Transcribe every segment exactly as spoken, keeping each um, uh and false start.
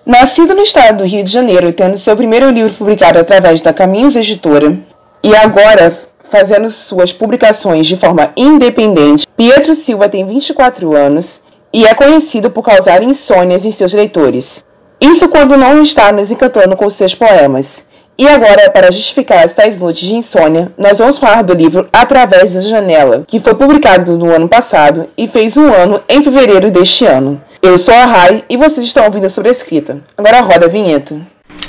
Nascido no estado do Rio de Janeiro, tendo seu primeiro livro publicado através da Caminhos Editora, e agora fazendo suas publicações de forma independente, Pietro Silva tem vinte e quatro anos e é conhecido por causar insônias em seus leitores. Isso quando não está nos encantando com seus poemas. E agora, para justificar as tais noites de insônia, nós vamos falar do livro Através da Janela, que foi publicado no ano passado e fez um ano em fevereiro deste ano. Eu sou a Rai e vocês estão ouvindo sobre a escrita. Agora roda a vinheta.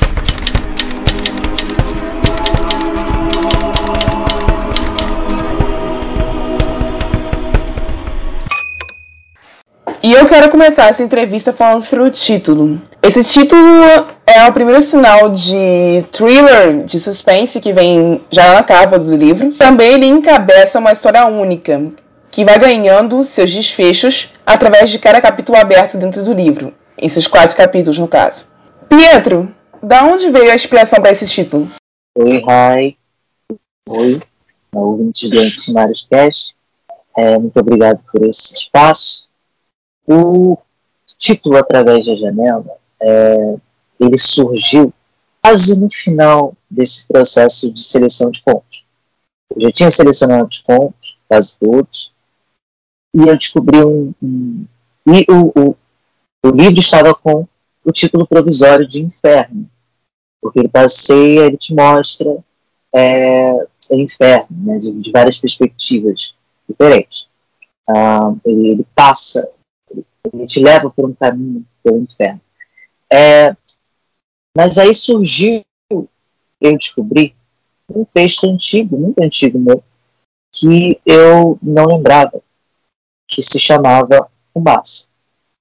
E eu quero começar essa entrevista falando sobre o título. Esse título é o primeiro sinal de thriller, de suspense que vem já na capa do livro. Também ele encabeça uma história única, que vai ganhando seus desfechos através de cada capítulo aberto dentro do livro. Esses quatro capítulos, no caso. Pietro, da onde veio a inspiração para esse título? Oi, Rai. Oi, ouvintes do Anticenários Cast. É, muito obrigado por esse espaço. O título Através da Janela, é, ele surgiu quase no final desse processo de seleção de contos. Eu já tinha selecionado os contos, quase todos, e eu descobri um... um e o, o, o livro estava com o título provisório de Inferno, porque ele passeia, ele te mostra é, o inferno, né, de, de várias perspectivas diferentes. Ah, ele, ele passa... Ele te leva por um caminho pelo inferno. É, mas aí surgiu, eu descobri, um texto antigo, muito antigo meu, que eu não lembrava, que se chamava Fumaça.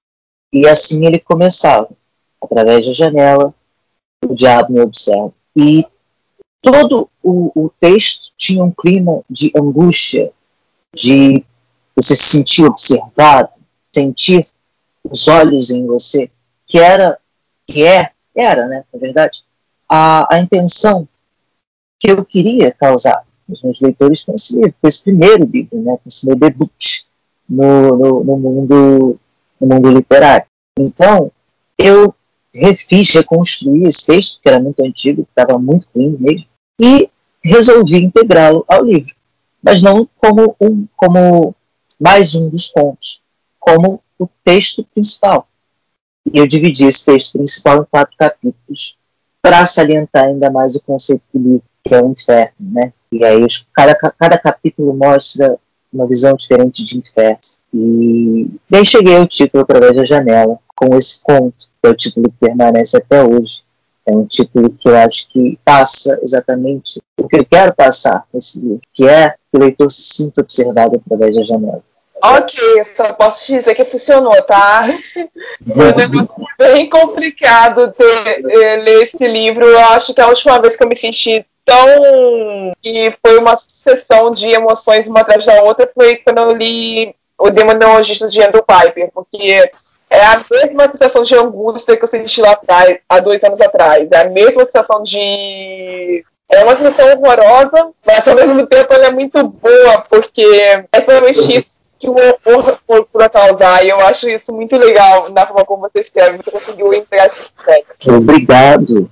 E assim ele começava. Através da janela, o diabo me observa. E todo o, o texto tinha um clima de angústia, de você se sentir observado, sentir os olhos em você, que era, que é, era, né, na verdade, a, a intenção que eu queria causar nos meus leitores com esse livro, com esse primeiro livro, né, com esse meu debut no, no, no, mundo, no mundo literário. Então, eu refiz, reconstruí esse texto, que era muito antigo, que estava muito ruim mesmo, e resolvi integrá-lo ao livro, mas não como, um, como mais um dos contos, como o texto principal. E eu dividi esse texto principal em quatro capítulos para salientar ainda mais o conceito do livro, que é o inferno, né? E aí cada, cada capítulo mostra uma visão diferente de inferno. E bem, cheguei ao título Através da Janela, com esse conto, que é o título que permanece até hoje. É um título que eu acho que passa exatamente o que eu quero passar nesse livro, que é que o leitor se sinta observado através da janela. Ok, só posso te dizer que funcionou, tá? Foi um negócio bem complicado ter, ler esse livro. Eu acho que a última vez que eu me senti tão... que foi uma sucessão de emoções uma atrás da outra foi quando eu li O Demonologista de Andrew Piper, porque é a mesma sensação de angústia que eu senti lá atrás, há dois anos atrás. É a mesma sensação de... É uma sensação horrorosa, mas ao mesmo tempo ela é muito boa, porque é exatamente isso que o horror procura causar, e eu acho isso muito legal na forma como você escreve. Você conseguiu entrar esse aspecto. Obrigado.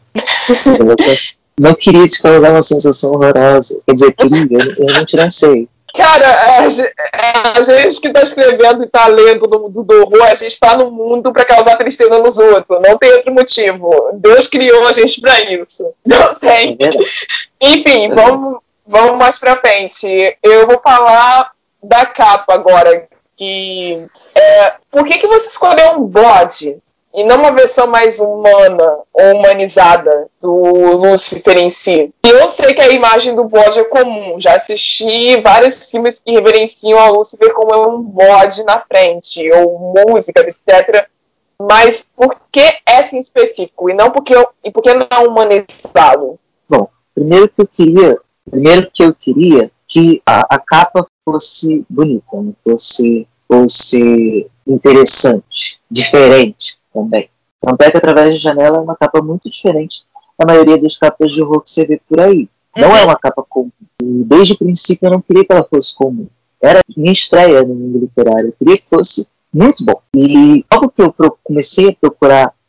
Não queria te causar uma sensação horrorosa. Quer dizer, queria, eu realmente não sei. Cara, a gente que tá escrevendo e tá lendo no mundo do horror, a gente tá no mundo pra causar tristeza nos outros. Não tem outro motivo. Deus criou a gente pra isso. Não tem. Enfim, vamos, vamos mais pra frente. Eu vou falar da capa agora. Que, é, por que, que você escolheu um bode e não uma versão mais humana ou humanizada do Lúcifer em si? E eu sei que a imagem do bode é comum. Já assisti vários filmes que reverenciam a Lúcifer como um bode na frente, ou músicas, etcétera. Mas por que essa em específico? E não porque eu, e por que não humanizá-lo? Bom, primeiro que eu queria, primeiro que eu queria que a, a capa fosse bonita, né? fosse, fosse interessante, diferente também. Tanto é que Através da Janela é uma capa muito diferente da maioria das capas de horror que você vê por aí. Não uhum. é uma capa comum. E desde o princípio eu não queria que ela fosse comum. Era minha estreia no mundo literário. Eu queria que fosse muito bom. E logo que eu comecei a procurar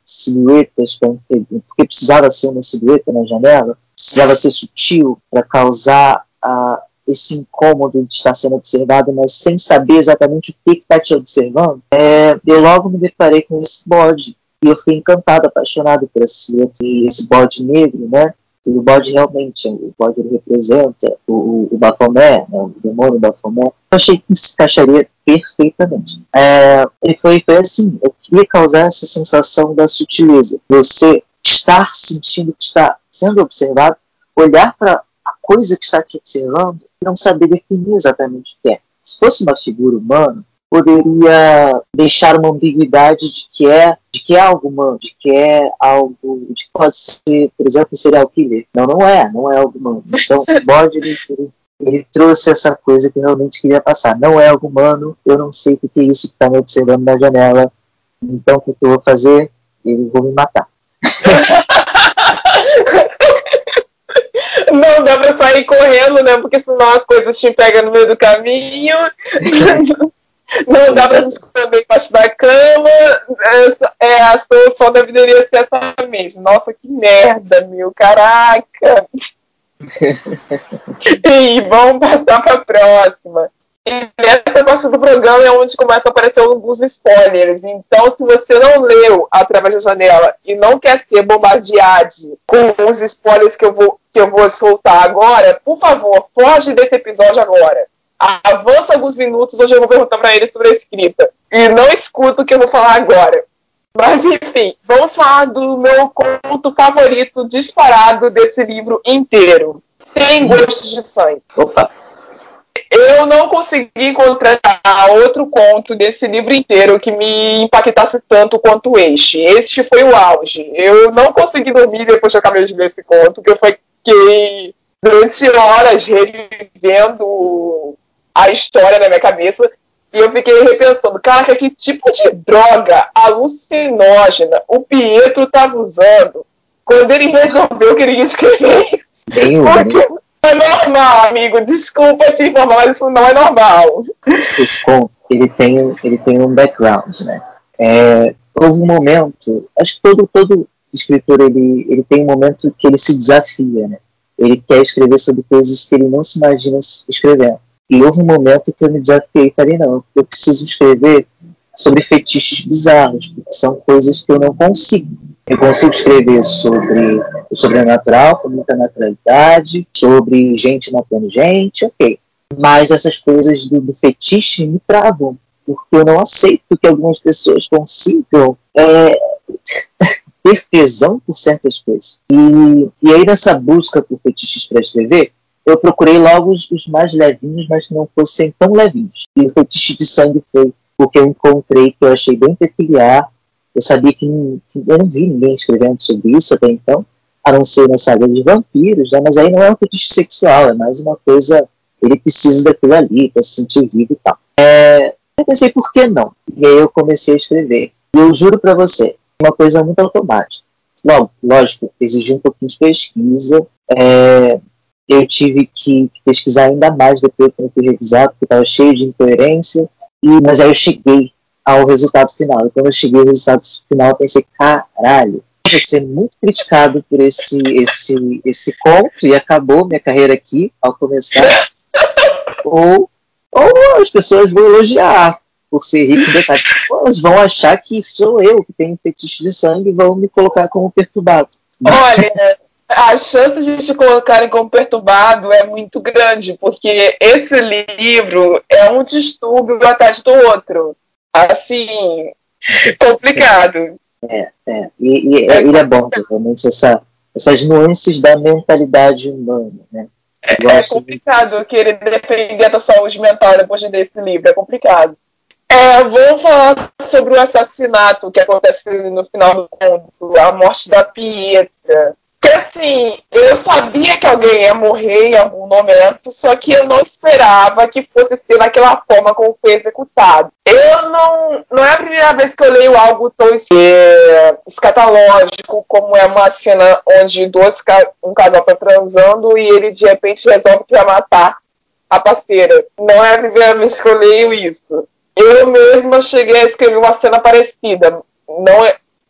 silhuetas, porque precisava ser uma silhueta na janela, precisava ser sutil para causar a, esse incômodo de estar sendo observado, mas sem saber exatamente o que está te observando, é, eu logo me deparei com esse bode. E eu fiquei encantado, apaixonado por essa silhueta. E esse bode negro, né? E o bode realmente, o bode ele representa o, o, o Baphomet, né, o demônio Baphomet. Eu achei que se encaixaria perfeitamente. É, e foi, foi assim, eu queria causar essa sensação da sutileza. Você estar sentindo que está sendo observado, olhar para a coisa que está te observando e não saber definir exatamente o que é. Se fosse uma figura humana, poderia deixar uma ambiguidade de que é, de que é algo humano, de que é algo, de que pode ser, por exemplo, um serial killer. Não, não é, não é algo humano. Então, o bode, ele, ele, ele trouxe essa coisa que eu realmente queria passar. Não é algo humano, eu não sei o que é isso que está me observando na janela, então o que eu vou fazer? Eu vou me matar. Não dá pra sair correndo, né? Porque senão as coisas te pegam no meio do caminho. Não dá pra se esconder embaixo da cama. É, a solução deveria ser essa mesmo. Nossa, que merda, meu. Caraca. E vamos passar pra próxima. E nessa parte do programa é onde começam a aparecer alguns spoilers. Então, se você não leu Através da Janela e não quer ser bombardeado com os spoilers que eu vou, que eu vou soltar agora, por favor, foge desse episódio agora. Avança alguns minutos, hoje eu vou perguntar para ele sobre a escrita. E não escuta o que eu vou falar agora. Mas, enfim, vamos falar do meu conto favorito disparado desse livro inteiro. Sem gostos de sangue. Opa! Eu não consegui encontrar outro conto desse livro inteiro que me impactasse tanto quanto este. Este foi o auge. Eu não consegui dormir depois que eu acabei de ler esse conto, que eu fiquei durante horas revivendo a história na minha cabeça. E eu fiquei repensando, cara, que tipo de droga alucinógena o Pietro estava usando quando ele resolveu que ele ia escrever isso. Bem, porque não é normal, amigo. Desculpa te informar, mas isso não é normal. esse conto, ele tem, ele tem um background, né? É, houve um momento, acho que todo, todo escritor, ele, ele tem um momento que ele se desafia, né? Ele quer escrever sobre coisas que ele não se imagina escrevendo. E houve um momento que eu me desafiei e falei, não, eu preciso escrever sobre fetiches bizarros, porque são coisas que eu não consigo. Eu consigo escrever sobre o sobrenatural, com muita naturalidade, sobre gente matando gente, ok. Mas essas coisas do, do fetiche me travam, porque eu não aceito que algumas pessoas consigam é, ter tesão por certas coisas. E, e aí nessa busca por fetiches para escrever, eu procurei logo os, os mais levinhos, mas que não fossem tão levinhos. E o fetiche de sangue foi o que eu encontrei, que eu achei bem peculiar. Eu sabia que, não, que eu não vi ninguém escrevendo sobre isso até então, a não ser na saga de vampiros, né? Mas aí não é um fetiche sexual, é mais uma coisa, ele precisa daquilo ali para se sentir vivo e tal. É, eu pensei, por que não? E aí eu comecei a escrever. E eu juro para você, uma coisa muito automática. Logo, lógico, exigiu um pouquinho de pesquisa, é, eu tive que pesquisar ainda mais depois que eu fui revisar, porque estava cheio de incoerência, e, mas aí eu cheguei ao resultado final. E quando eu cheguei ao resultado final, eu pensei, caralho, eu vou ser muito criticado por esse, esse, esse conto, e acabou minha carreira aqui, ao começar, ou, ou as pessoas vão elogiar por ser rico em detalhes. Ou elas vão achar que sou eu que tenho fetiche de sangue e vão me colocar como perturbado. Olha, a chance de te colocarem como perturbado é muito grande, porque esse livro é um distúrbio atrás do outro. Assim, complicado. É, é. E, e é, ele aborda realmente essa, essas nuances da mentalidade humana, né? É complicado querer depender da saúde mental depois de ler esse livro, é complicado. É, vou falar sobre o assassinato que acontece no final do conto, a morte da Pietra. Que assim, eu sabia que alguém ia morrer em algum momento, só que eu não esperava que fosse ser daquela forma como foi executado. Eu não. Não é a primeira vez que eu leio algo tão é, escatológico, como é uma cena onde dois, um casal está transando e ele de repente resolve que vai matar a parceira. Não é a primeira vez que eu leio isso. Eu mesma cheguei a escrever uma cena parecida. Não é,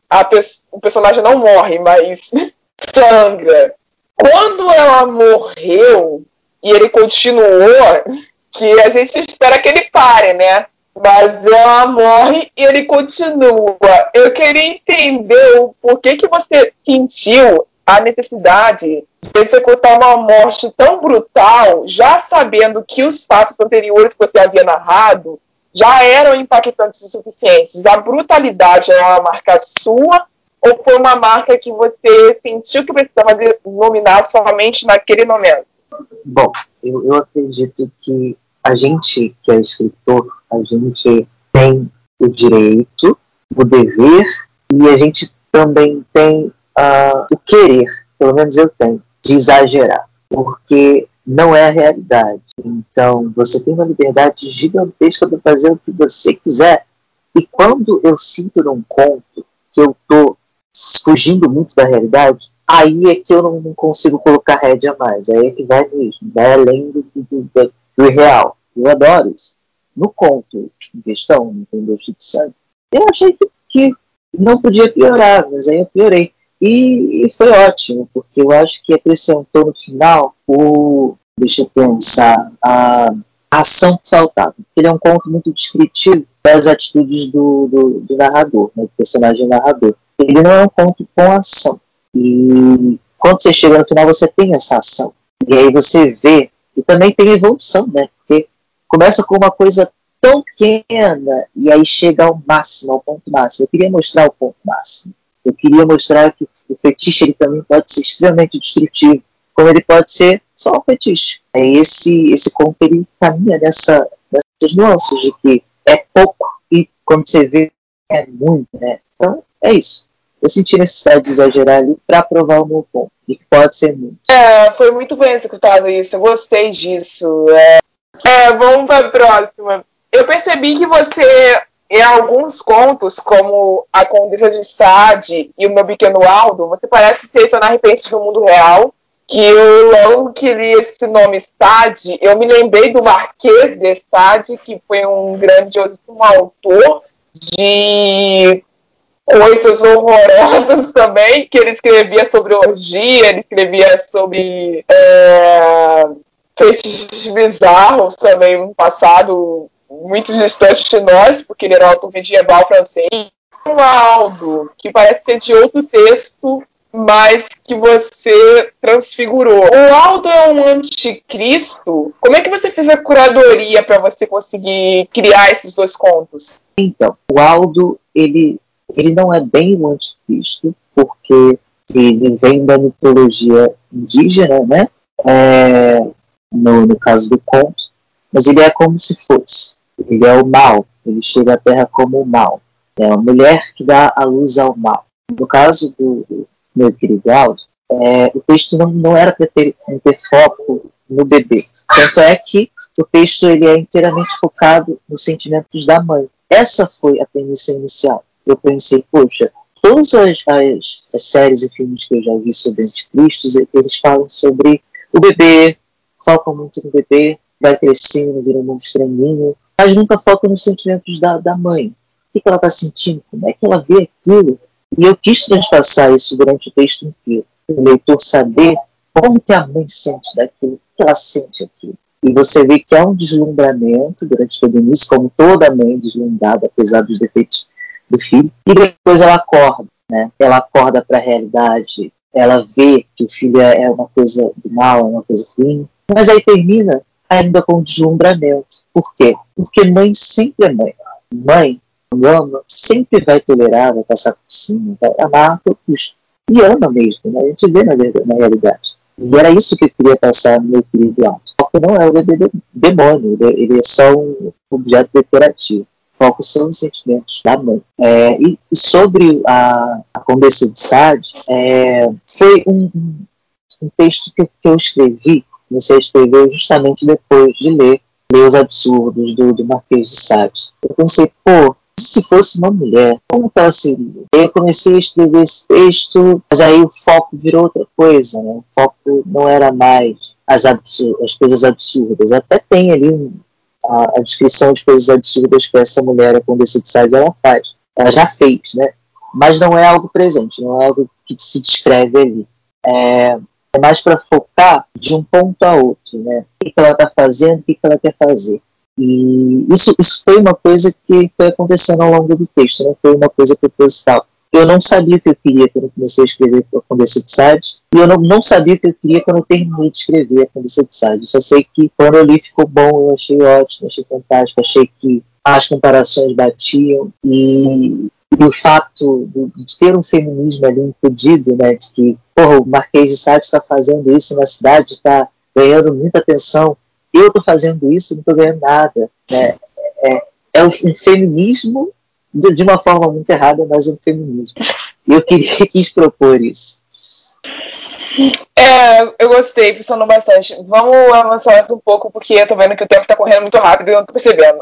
a pe- o personagem não morre, mas sangra. Quando ela morreu e ele continuou, que a gente espera que ele pare, né? Mas ela morre e ele continua. Eu queria entender o porquê que você sentiu a necessidade de executar uma morte tão brutal, já sabendo que os fatos anteriores que você havia narrado já eram impactantes o suficientes. A brutalidade é uma marca sua ou foi uma marca que você sentiu que precisava nominar somente naquele momento? Bom, eu, eu acredito que a gente que é escritor, a gente tem o direito, o dever e a gente também tem uh, o querer, pelo menos eu tenho, de exagerar, porque não é a realidade. Então, você tem uma liberdade gigantesca para fazer o que você quiser. E quando eu sinto num conto que eu estou fugindo muito da realidade, aí é que eu não, não consigo colocar rédea mais. Aí é que vai mesmo, vai além do, do, do, do real. Eu adoro isso. No conto em questão, no Entendeu Chico Sangue, eu achei que, que não podia piorar, mas aí eu piorei. E, e foi ótimo, porque eu acho que acrescentou no final o, deixa eu pensar, a, a ação que faltava. Ele é um conto muito descritivo das atitudes do, do, do narrador, né, do personagem narrador. Ele não é um conto com ação. E quando você chega no final, você tem essa ação. E aí você vê, e também tem evolução, né? Porque começa com uma coisa tão pequena e aí chega ao máximo, ao ponto máximo. Eu queria mostrar o ponto máximo. Eu queria mostrar que o fetiche ele também pode ser extremamente destrutivo, como ele pode ser só um fetiche. Aí esse, esse conto ele caminha nessa, nessas nuances de que é pouco e quando você vê é muito, né? Então é isso. Eu senti necessidade de exagerar ali para provar o meu ponto, e que pode ser muito. É, foi muito bem executado isso, eu gostei disso. É, é vamos para a próxima. Eu percebi que você, em alguns contos, como A Condessa de Sade e O Meu Pequeno Aldo, você parece ter essa repente do mundo real, que eu logo que li esse nome Sade, eu me lembrei do Marquês de Sade, que foi um grandiosíssimo autor de coisas horrorosas também, que ele escrevia sobre orgia, ele escrevia sobre é, fetiches bizarros também no passado muito distante de nós, porque ele era um autor medieval francês. Um Aldo, que parece ser de outro texto, mas que você transfigurou. O Aldo é um anticristo? Como é que você fez a curadoria para você conseguir criar esses dois contos? Então, o Aldo, ele, ele não é bem o anticristo, porque ele vem da mitologia indígena, né? É, no, no caso do conto, mas ele é como se fosse. Ele é o mal, ele chega à Terra como o mal. É uma mulher que dá a luz ao mal. No caso do, do meu querido Aldo, é, o texto não, não era para ter, ter foco no bebê. Tanto é que o texto ele é inteiramente focado nos sentimentos da mãe. Essa foi a premissa inicial. Eu pensei, poxa, todas as, as, as séries e filmes que eu já vi sobre anticristos, eles falam sobre o bebê, focam muito no bebê, vai crescendo, vira um monstrenguinho, mas nunca focam nos sentimentos da, da mãe. O que, que ela está sentindo? Como é que ela vê aquilo? E eu quis transpassar isso durante o texto inteiro. O leitor saber como que a mãe sente daquilo, o que ela sente aquilo. E você vê que há um deslumbramento durante todo o início, como toda mãe deslumbrada, apesar dos defeitos do filho. E depois ela acorda, né? Ela acorda para a realidade, ela vê que o filho é uma coisa do mal, é uma coisa ruim. Mas aí termina ainda com deslumbramento. Por quê? Porque mãe sempre é mãe. Mãe, quando ama, sempre vai tolerar, vai passar por cima, vai amar a todo custo. E ama mesmo, né? A gente vê na, na realidade. E era isso que eu queria passar no meu querido Aldo. O foco não é o bebê demônio, ele é só um objeto decorativo. O foco são os sentimentos da mãe. É, e, e sobre a, a Condessa de Sade, é, foi um, um texto que, que eu escrevi, você escreveu justamente depois de ler, ler Os Absurdos, do, do Marquês de Sade. Eu pensei, pô, se fosse uma mulher, como que ela seria? Eu comecei a escrever esse texto, mas aí o foco virou outra coisa, né? O foco não era mais as, absur- as coisas absurdas. Até tem ali um, a, a descrição de coisas absurdas que essa mulher, a Condessa de Sade, ela faz. Ela já fez, né? mas não é algo presente, não é algo que se descreve ali. É, é mais para focar de um ponto a outro, né? O que ela está fazendo, o que ela quer fazer. E isso, isso foi uma coisa que foi acontecendo ao longo do texto, não foi uma coisa proposital. Eu não sabia o que eu queria quando eu comecei a escrever a Condessa de Sade, e eu não, não sabia o que eu queria quando eu terminei de escrever a Condessa de Sade. Eu só sei que quando eu li ficou bom, eu achei ótimo, achei fantástico, achei que as comparações batiam, e, e o fato de, de ter um feminismo ali impedido, né, de que porra, o Marquês de Sade está fazendo isso na cidade, está ganhando muita atenção, eu estou fazendo isso e não estou ganhando nada. Né? É, é um feminismo de, de uma forma muito errada, mas é um feminismo. E eu queria, quis propor isso. É, eu gostei, funcionou bastante. Vamos avançar mais um pouco, porque eu tô vendo que o tempo tá correndo muito rápido e eu não tô percebendo.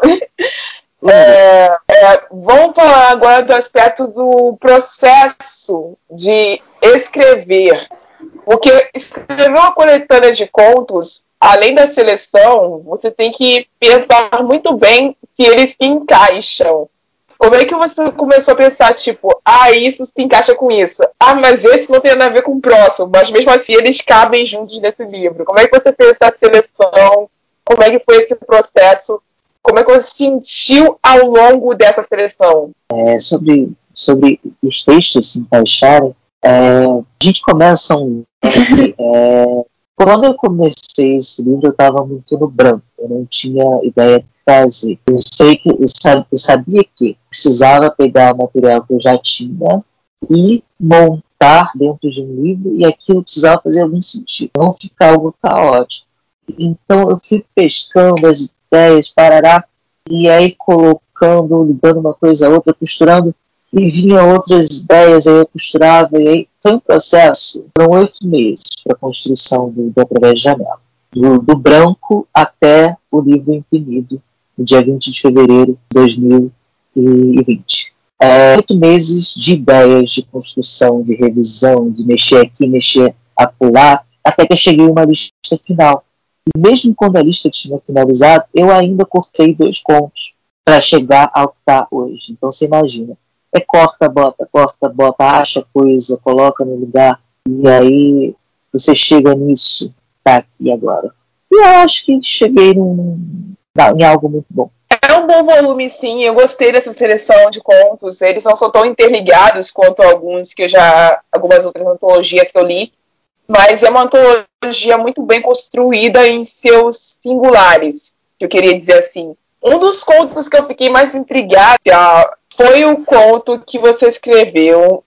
É, é, vamos falar agora do aspecto do processo de escrever. Porque escrever uma coletânea de contos, além da seleção, você tem que pensar muito bem se eles se encaixam. Como é que você começou a pensar, tipo, ah, isso se encaixa com isso. Ah, mas esse não tem nada a ver com o próximo, mas mesmo assim eles cabem juntos nesse livro. Como é que você fez essa seleção? Como é que foi esse processo? Como é que você sentiu ao longo dessa seleção? É, sobre, sobre os textos se encaixarem, é, a gente começa um... É, quando eu comecei esse livro, eu estava muito no branco. Eu não tinha ideia de fazer. Eu sei que eu sabia, eu sabia que precisava pegar o material que eu já tinha e montar dentro de um livro, e aquilo precisava fazer algum sentido, não ficar algo caótico. Então eu fui pescando as ideias, parará, e aí colocando, ligando uma coisa a outra, costurando, e vinha outras ideias, aí eu costurava, e aí foi um processo. Foram oito meses para a construção do, do Através de Janela. Do, do branco até o livro imprimido, no dia vinte de fevereiro de dois mil e vinte. É, oito meses de ideias, de construção, de revisão, de mexer aqui, mexer acolá, até que eu cheguei a uma lista final. E mesmo quando a lista tinha finalizado, eu ainda cortei dois contos para chegar ao que está hoje. Então você imagina, é corta, bota, corta, bota, acha coisa, coloca no lugar, e aí você chega nisso, tá aqui agora. E eu acho que cheguei num, em algo muito bom. É um bom volume, sim. Eu gostei dessa seleção de contos. Eles não são tão interligados quanto alguns que eu já, algumas outras antologias que eu li, mas é uma antologia muito bem construída em seus singulares, que eu queria dizer assim. Um dos contos que eu fiquei mais intrigada foi o conto que você escreveu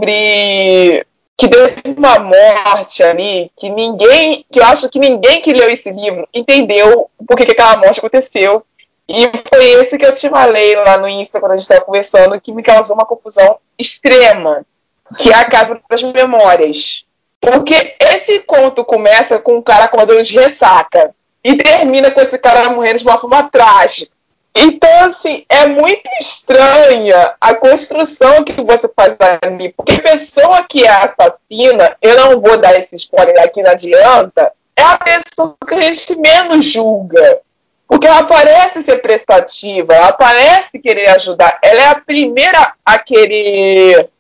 sobre que teve uma morte ali que ninguém, que eu acho que ninguém que leu esse livro entendeu por que aquela morte aconteceu. E foi esse que eu te falei lá no Insta, quando a gente estava conversando, que me causou uma confusão extrema, que é a Casa das Memórias. Porque esse conto começa com um cara com uma dor de ressaca e termina com esse cara morrendo de uma forma trágica. Então, assim, é muito estranha a construção que você faz ali. Porque a pessoa que é assassina, eu não vou dar esse spoiler aqui, não adianta, é a pessoa que a gente menos julga. Porque ela parece ser prestativa, ela parece querer ajudar. Ela é a primeira a querer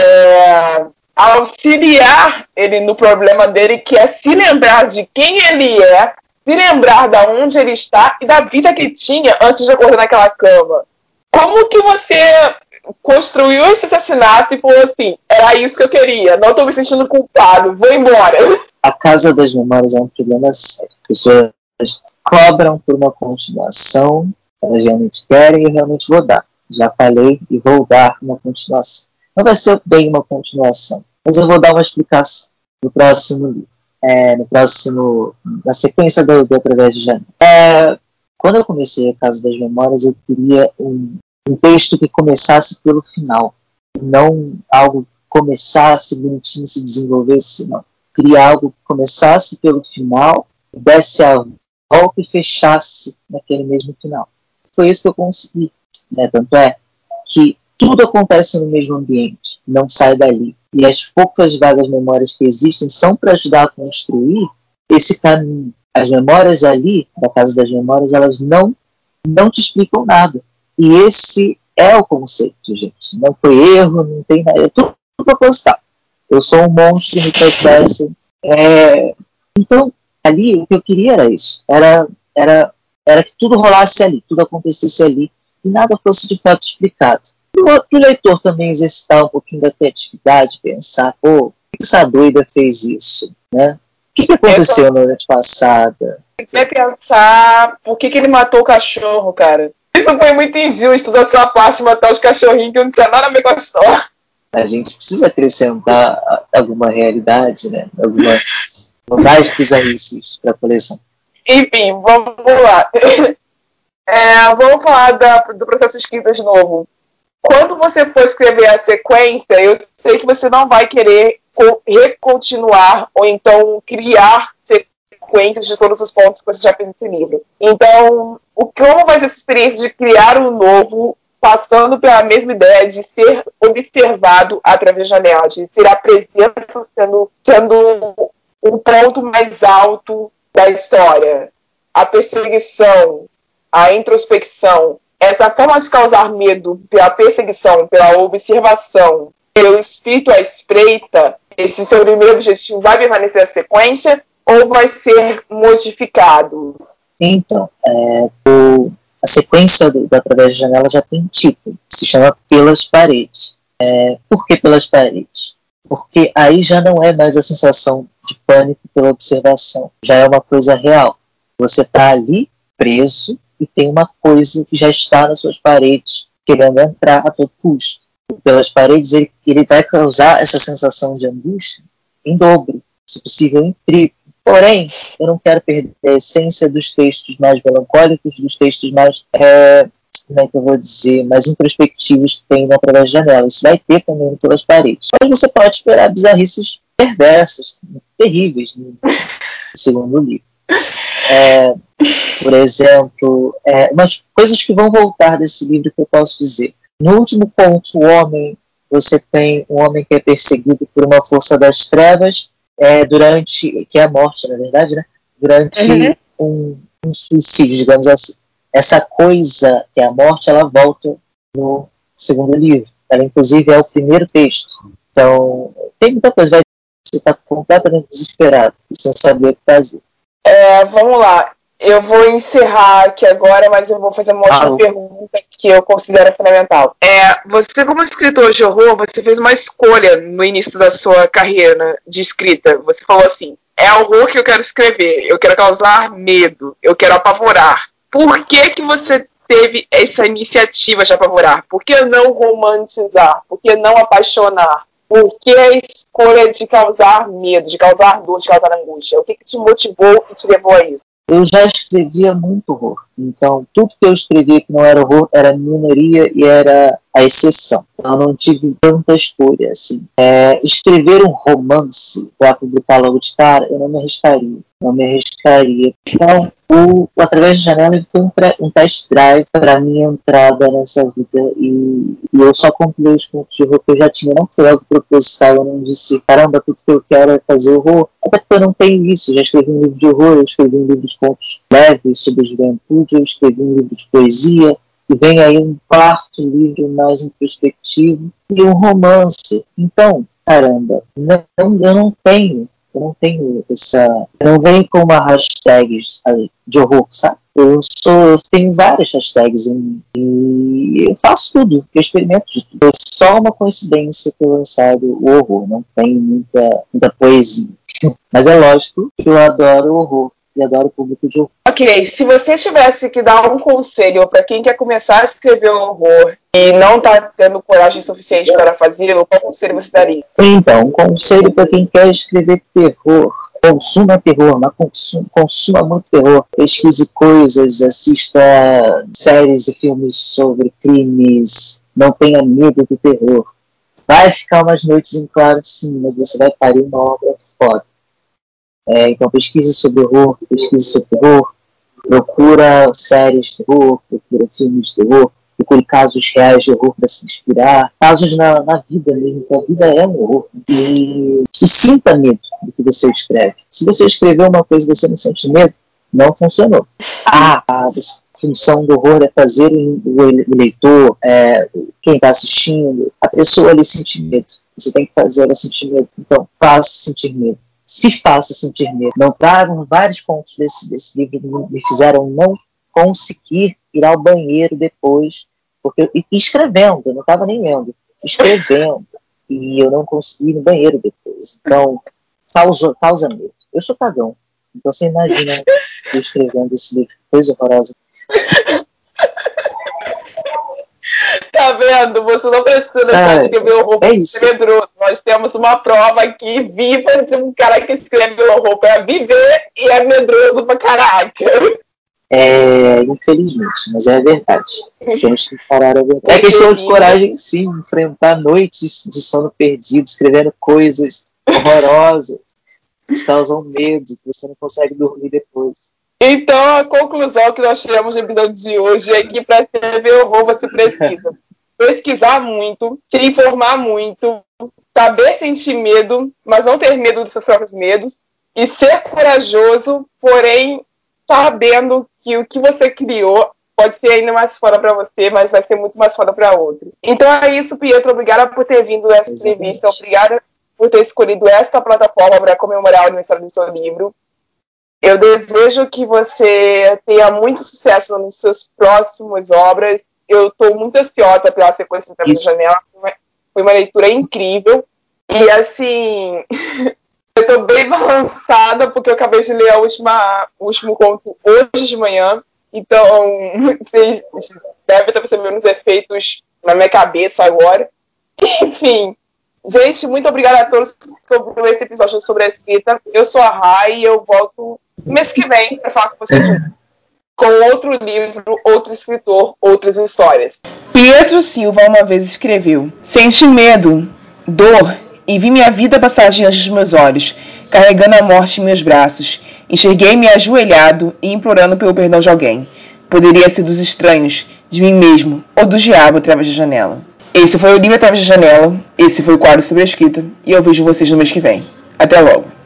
é, auxiliar ele no problema dele, que é se lembrar de quem ele é, se lembrar de onde ele está e da vida que tinha antes de acordar naquela cama. Como que você construiu esse assassinato e falou assim, era isso que eu queria, não estou me sentindo culpado, vou embora. A Casa das Memórias é um problema sério. As pessoas cobram por uma continuação, elas realmente querem e eu realmente vou dar. Já falei e vou dar uma continuação. Não vai ser bem uma continuação, mas eu vou dar uma explicação no próximo livro. É, no próximo, na sequência do, do Através de Janela. É, quando eu comecei a Casa das Memórias, eu queria um, um texto que começasse pelo final, não algo que começasse bonitinho, se desenvolvesse, não. Eu queria algo que começasse pelo final, desse a volta e fechasse naquele mesmo final. Foi isso que eu consegui. Né? Tanto é que tudo acontece no mesmo ambiente, não sai dali. E as poucas vagas memórias que existem são para ajudar a construir esse caminho. As memórias ali, da Casa das Memórias, elas não, não te explicam nada. E esse é o conceito, gente. Não foi erro, não tem nada. É tudo proposital. Eu sou um monstro no processo. É... Então, ali, o que eu queria era isso. Era, era, era que tudo rolasse ali, tudo acontecesse ali, e nada fosse de fato explicado. Para o leitor também exercitar um pouquinho da criatividade, pensar, pô, por que essa doida fez isso? Né? O que, que aconteceu na noite passada? Vai pensar por que, que ele matou o cachorro, cara. Isso foi muito injusto da sua parte, matar os cachorrinhos que não tinha nada a ver com a história. A gente precisa acrescentar alguma realidade, né? Alguma mais bizarrices para a coleção. Enfim, vamos lá. É, vamos falar da, do processo escrita de novo. Quando você for escrever a sequência, eu sei que você não vai querer recontinuar ou então criar sequências de todos os pontos que você já fez nesse livro. Então, o como vai ser essa experiência de criar um novo, passando pela mesma ideia de ser observado através da janela, de ter a presença sendo, sendo um ponto mais alto da história, a perseguição, a introspecção, essa forma de causar medo pela perseguição, pela observação, pelo espírito à espreita, esse seu primeiro objetivo vai permanecer a sequência ou vai ser modificado? Então, é, o, a sequência do, do Através da Janela já tem um título, se chama Pelas Paredes. É, por que pelas paredes? Porque aí já não é mais a sensação de pânico pela observação, já é uma coisa real. Você está ali preso e tem uma coisa que já está nas suas paredes, querendo entrar a todo custo. Pelas paredes, ele, ele vai causar essa sensação de angústia em dobro, se possível em triplo. Porém, eu não quero perder a essência dos textos mais melancólicos, dos textos mais, é, como é que eu vou dizer, mais introspectivos que tem Através da Janela. Isso vai ter também Pelas Paredes. Mas você pode esperar bizarrices perversas, terríveis no segundo livro. É, por exemplo, é, umas coisas que vão voltar desse livro que eu posso dizer. No último conto, o homem, você tem um homem que é perseguido por uma força das trevas, é, durante, que é a morte, na verdade, né? Durante uhum. um, um suicídio, digamos assim. Essa coisa que é a morte, ela volta no segundo livro. Ela, inclusive, é o primeiro texto. Então, tem muita coisa. Vai, você está completamente desesperado, sem saber o que fazer. É, vamos lá. Eu vou encerrar aqui agora, mas eu vou fazer uma última ah, pergunta que eu considero fundamental. É, você, como escritor de horror, você fez uma escolha no início da sua carreira de escrita. Você falou assim, é horror que eu quero escrever, eu quero causar medo, eu quero apavorar. Por que que você teve essa iniciativa de apavorar? Por que não romantizar? Por que não apaixonar? Por que a escolha de causar medo, de causar dor, de causar angústia? O que, que te motivou e te levou a isso? Eu já escrevia muito horror. Então, tudo que eu escrevia que não era horror era minoria e era a exceção. Então, eu não tive tanta escolha assim. É, escrever um romance para publicar logo de cara, eu não me arriscaria. Não me arriscaria. Então, o, o Através da Janela ele foi um, um test drive para minha entrada nessa vida. E, e eu só concluí os contos de horror que eu já tinha. Não foi algo proposital. Eu não disse, caramba, tudo que eu quero é fazer horror. Até porque eu não tenho isso. Eu já escrevi um livro de horror, eu escrevi um livro de contos leves sobre a juventude, eu escrevi um livro de poesia. E vem aí um quarto livro mais introspectivo e um romance. Então, caramba, não, eu não tenho, eu não tenho essa, eu não venho com uma hashtag de horror, sabe? Eu sou, eu tenho várias hashtags em, e eu faço tudo, eu experimento de tudo. É só uma coincidência ter lançado o horror, não tem muita, muita poesia. Mas é lógico que eu adoro o horror. E adoro o público de horror. Ok, se você tivesse que dar um conselho para quem quer começar a escrever um horror e não está tendo coragem suficiente para fazê-lo, qual conselho você daria? Então, um conselho para quem quer escrever terror: consuma terror, mas consuma, consuma muito terror. Pesquise coisas, assista séries e filmes sobre crimes, não tenha medo do terror. Vai ficar umas noites em claro, sim, mas você vai parir uma obra foda. É, então pesquise sobre horror, pesquise sobre terror, procura séries de terror, procura filmes de terror, procure casos reais de horror para se inspirar, casos na, na vida mesmo, porque a vida é um horror. E, e sinta medo do que você escreve. Se você escreveu uma coisa e você não sente medo, não funcionou. Ah, você função do horror é fazer o, o leitor, é, quem está assistindo, a pessoa ali sentir medo. Você tem que fazer ela sentir medo. Então, faça sentir medo. Se faça sentir medo. Não tragam vários pontos desse, desse livro que me fizeram não conseguir ir ao banheiro depois, porque e, escrevendo, eu não estava nem lendo, escrevendo, e eu não consegui ir no banheiro depois. Então, causa, causa medo. Eu sou cagão. Então você imagina eu escrevendo esse livro, coisa horrorosa. Tá vendo? Você não precisa deixar de escrever horror é isso. medroso. Nós temos uma prova aqui viva de um cara que escreve horror pra viver e é medroso pra caraca. É, infelizmente, mas é a verdade. Temos que parar a verdade. É questão de coragem, sim, enfrentar noites de sono perdido, escrevendo coisas horrorosas que te causam medo, que você não consegue dormir depois. Então, a conclusão que nós tiramos no episódio de hoje é que para escrever horror você precisa pesquisar muito, se informar muito, saber sentir medo, mas não ter medo dos seus próprios medos, e ser corajoso, porém sabendo que o que você criou pode ser ainda mais foda para você, mas vai ser muito mais foda para outro. Então é isso, Pietro. Obrigada por ter vindo nessa entrevista. Obrigada por ter escolhido esta plataforma para comemorar o aniversário do seu livro. Eu desejo que você tenha muito sucesso nas suas próximas obras. Eu estou muito ansiosa pela sequência de Traves da Janela. Foi uma leitura incrível. E, assim, eu estou bem balançada porque eu acabei de ler a última, o último conto hoje de manhã. Então, vocês devem estar percebendo os efeitos na minha cabeça agora. Enfim. Gente, muito obrigada a todos por esse episódio sobre a escrita. Eu sou a Rai e eu volto mês que vem para falar com vocês com outro livro, outro escritor, outras histórias. Pietro Silva uma vez escreveu: senti medo, dor e vi minha vida passar diante dos meus olhos, carregando a morte em meus braços. Enxerguei-me ajoelhado e implorando pelo perdão de alguém. Poderia ser dos estranhos, de mim mesmo ou do diabo através da janela. Esse foi o livro Através da Janela, esse foi o quadro sobre a escrita, e eu vejo vocês no mês que vem. Até logo!